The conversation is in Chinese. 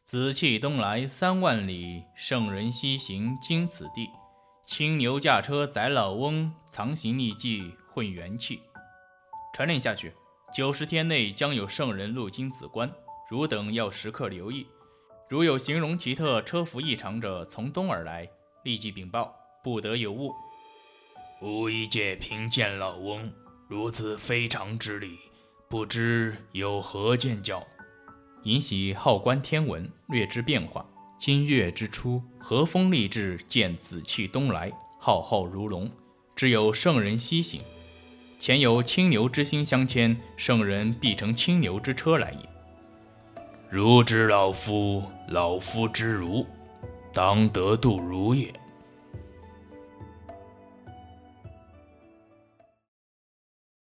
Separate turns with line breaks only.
紫气东来3万里，圣人西行经此地。青牛驾车载老翁，藏形匿迹混元气。传令下去，90天内将有圣人路经此关，汝等要时刻留意。如有形容奇特、车服异常者，从东而来，立即禀报，不得有误。
吾一介贫贱老翁，如此非常之礼，不知有何见教？
尹喜好观天文，略知变化。今月之初，和风励志，见紫气东来，浩浩如龙，知有圣人西行。前有青牛之心相牵，圣人必乘青牛之车来也。
如知老夫，老夫之如，当得度如也。